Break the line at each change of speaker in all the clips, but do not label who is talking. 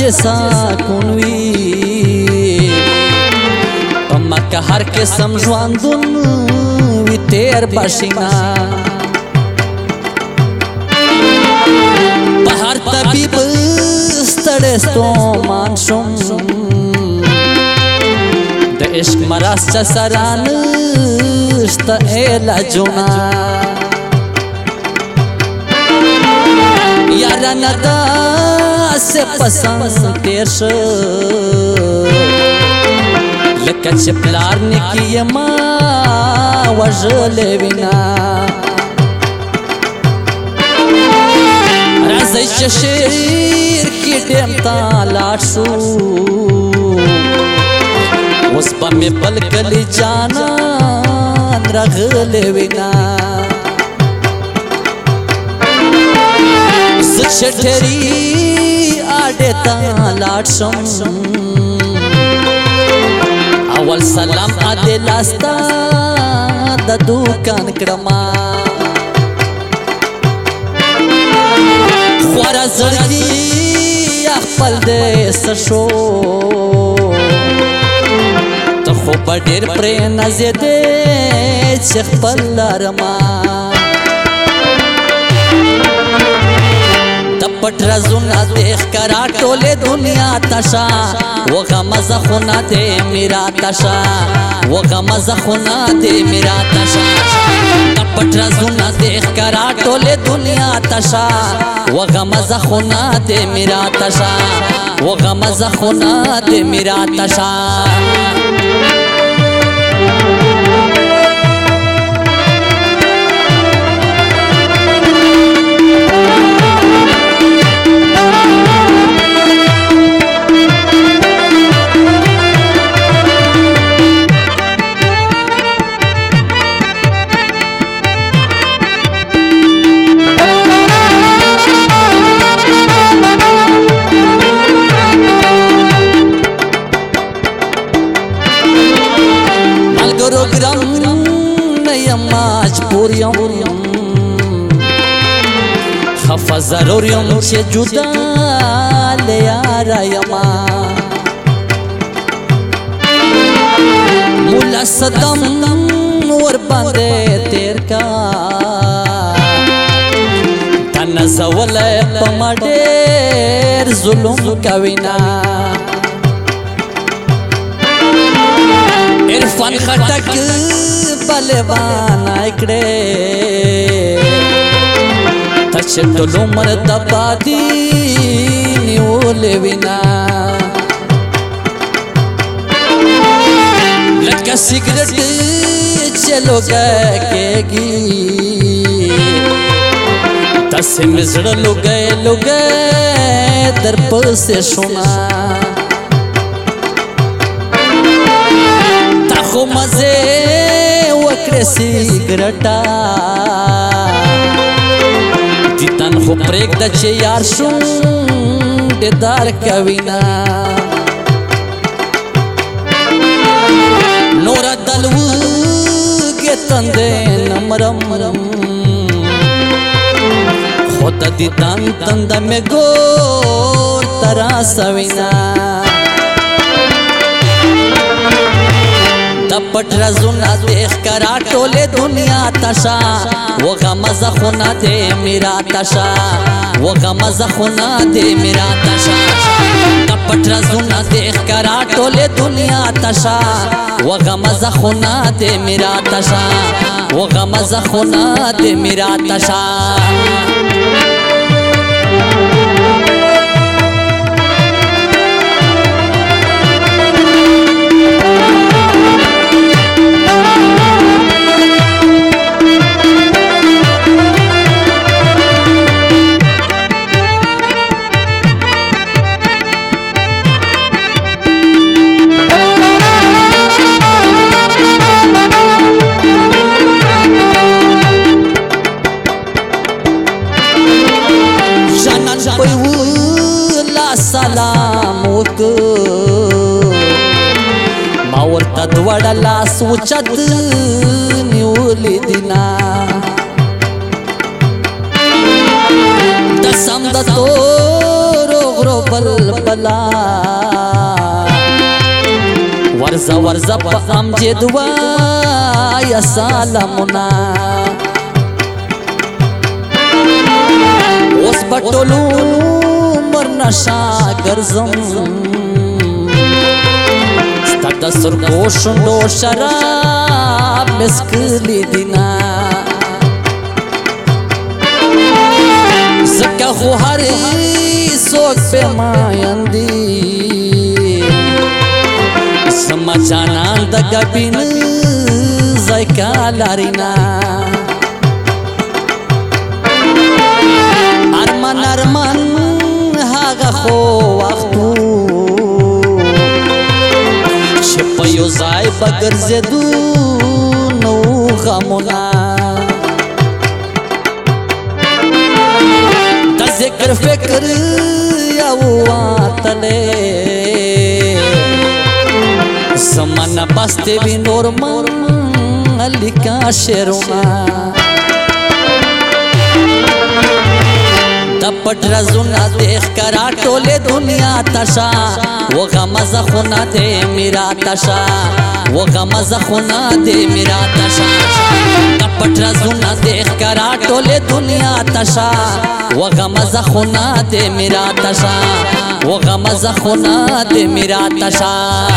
جسا کونوی پمکه هر قسم ژوندون وی تیر باشینا په هر طبیب ستړی ستومان شم د عشق مرض چا سره نشته علاجونه یارانه داسې پسند تیر شه لکه چې پلار نیکي یې ما وژلې وینا راځئ چې شیر کې ډیم ته لاړ شو اوس به مې بل کلي جانان راغلی وینا زه چې ډېرې اډې ته لاړ شم اول سلام ادې لاسته د دوکان کړما خورا زړګي خپل دې څه شو ته خو به ډېر پرې نازېدې چې خپل لرما د پټ رازونه دې ښکارا ټولې دنیا تشه و غمه زخونه دې میرا تشه و غمه زخونه دې میرا تشه د پټ رازونه دې ښکارا ټولې دنیا تشه و غمه زخونه دې میرا تشه و غمه زخونه دې میرا تشه مجبور یم خفه ضرور یم چې جدا له یاره یما مولا صدم ور باندې تیر کا تنه زوله په ما ډېر ظلم کوینا عرفان خټک بلوانا اکڑے تچ ټول عمر د پاتې نیولې وینا لکه سیګریټ چې لوګه کېږي تاسې مې زړه لوګه در پسې شوما تا خو مزه سیګریټا دي تن خو پرېږده چې یار شونډې دار کوینا نوره د لوږې تندې نه مرم خو د دې تنده مې ګور ته راسوینا د پټ رازونه دې ښکارا ټولې دنیا تشه و غمه زخونه دې میرا تشه و غمه زخونه دې میرا تشه د پټ رازونه دې ښکارا ټولې دنیا تشه و غمه زخونه دې میرا تشه و غمه زخونه دې میرا تشه سلام وکړ ما ورته دواړه لاس اوچت نیولې دینا د سم د تورو غرو بل بلا ورزا ورزا پا امجد وایا سالمنا اوس بطولو مرنشا گرزم ستا دسر کو شندو شراب مسکلی دینا زکا خو هری سوک پہ مایندی سما جانان دا گبین زیکا لارینا ارمان ارمان هاگا خو وقتو شپا یو زای بگر زدو نو غمونا دا ذکر فکر یو آتلے زمانہ بستے بھی نورمن علی کا شیرونا دا پٹ رزونا دیکھ کرا ٹولے دنیا تشا وہ غم زخونا دے میرا تشا وہ غم زخونا دے میرا تشا دا پٹ رزونا دیکھ کرا ٹولے دنیا تشا وہ غم زخونا دے میرا تشا وہ غم زخونا دے میرا تشا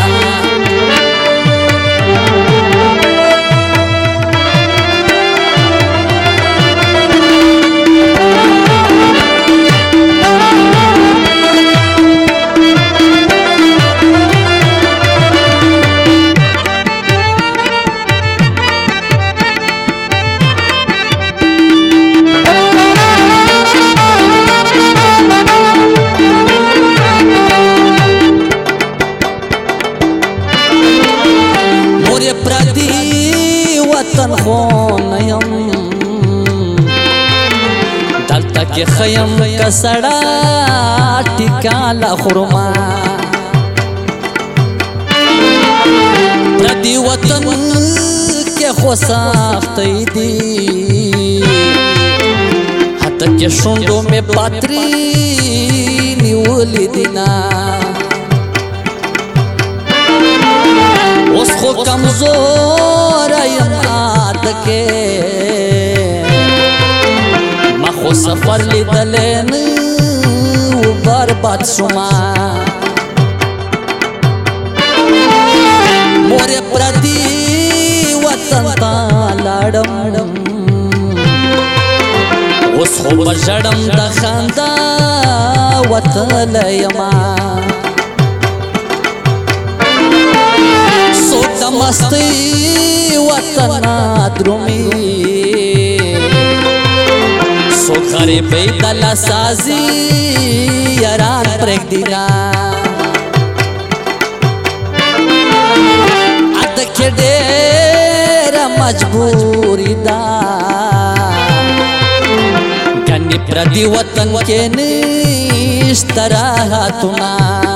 وطن خونیم دلتا کی خیم کسڑا ٹکالا خرما پردی وطن کے خوصافتی دی حتی کے شندو میں پاتری نیولی دینا اس خو کمزور ایم آدکے ما خو سفر لی دلین و برباد شما موری پردی وطن تا لارم اس خو بجڑم دا خاندا وطن ایما سوتا مستی وطن درومی سو غریبی دلا سازی یاران پرک دینا ادکی دیر مجبوری دا گنی پردی وطن کے نیشت راحتنا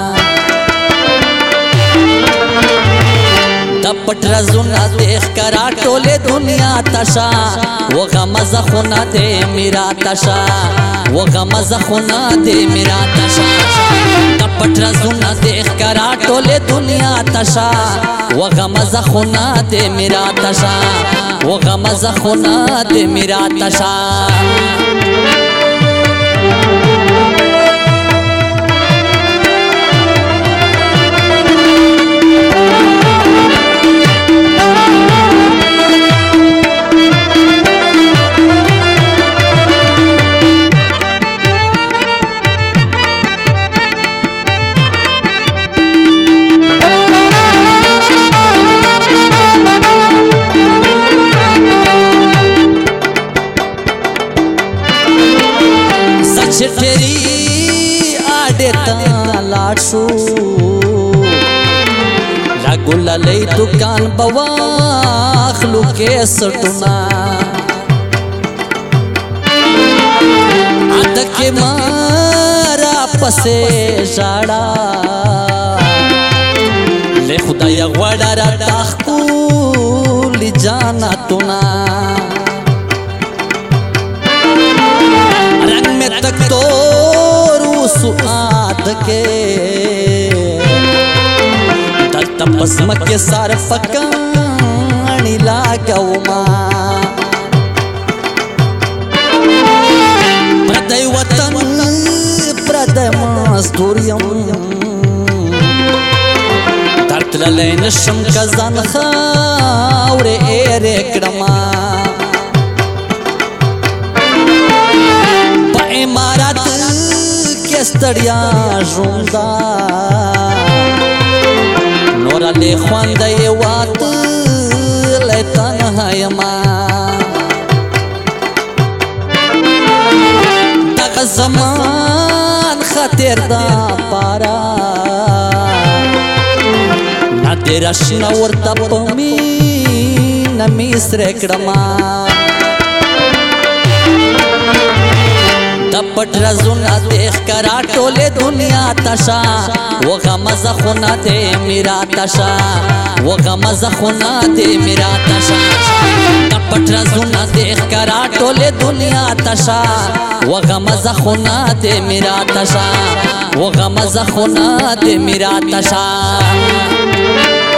دا پٹ رزونا دیکھ کرا ٹولے دنیا تشا وہ غم زخونا دے میرا تشا وہ غم زخونا دے میرا تشا دا پٹ رزونا دیکھ کرا ٹولے دنیا تشا وہ غم زخونا دے میرا تشا وہ غم زخونا دے میرا تشا تیری آڈے تالاٹ شو لگو للی دکان بواخلو کے سٹنا آدھکے مارا پسے جاڑا لے خدا یا غوڑا را تاخکو لی جانا تنا رنگ میں تک تو سعاد کے بس مکه سار فکانی لاګوما پردی وطن پردی مزدوریم ترتللی نشم کزان خاوری ایره کرما پا امارات کستڑیا ژوندا نور علی خوانده وات لی تنهایما دغه زمان خطر دا پارا ندیر اشنا ورطا پمین میسر کرما د پټ رازونه دیخ کرا ټوله دنیا تشا و غم زخونه دې میرا تشا و غم زخونه دې میرا تشا د پټ رازونه دیخ کرا ټوله دنیا تشا و غم زخونه دې میرا تشا و غم زخونه دې میرا تشا